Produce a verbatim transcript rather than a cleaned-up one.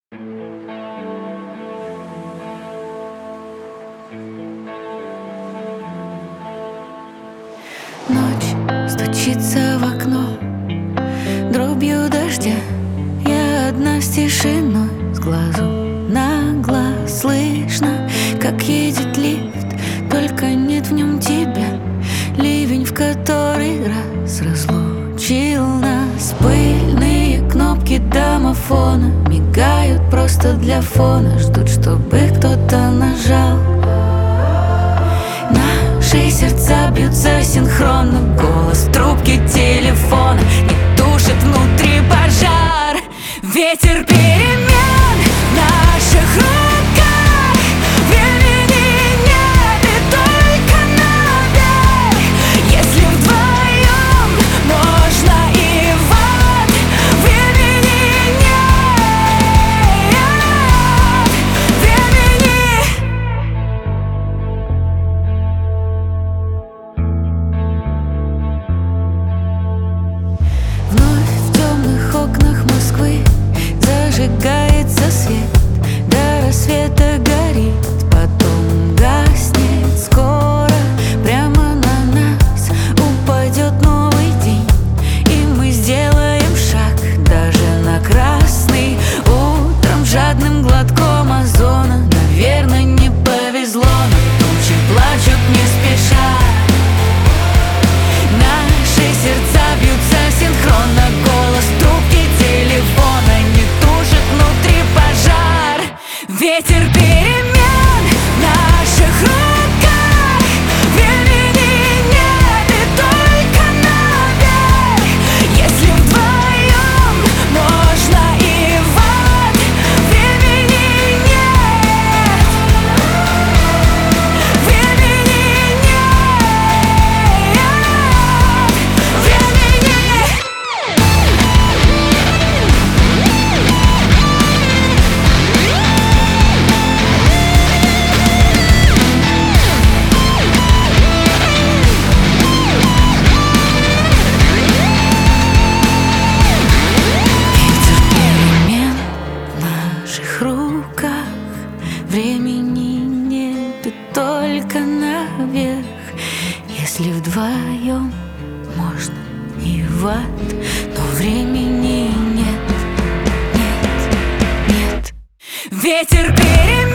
Ночь стучится в окно дробью дождя. Я одна с тишиной, с глазу на глаз. Слышно, как едет лифт, только нет в нем тебя. Ливень в который раз разлучил нас. Пыльные кнопки домофона мигают просто для фона, ждут, чтобы кто-то нажал. Наши сердца бьются синхронно, голос в трубке телефона не тушит внутри пожар. Ветер перемен в наших руках, времени нет и только наверх. Если вдвоем можно и в ад, времени нет, времени. Вновь в темных окнах Москвы зажигается свет, до рассвета горит, потом гаснет. Скоро прямо на нас упадет новый день, и мы сделаем шаг даже на красный. Утром жадным глотком озона, наверное, не повезло, но тучи плачут не спеша. Наши сердца бьются синхронно, голос в трубке телефона не тушит внутри пожар. Ветер перемен в наших руках, времени нет и только наверх. Если вдвоем можно и в ад, времени нет, времени нет, времени. Ветер перемен в наших руках, времени нет и только наверх. Если вдвоем можно и в ад, но времени нет, нет, нет. Ветер перемен.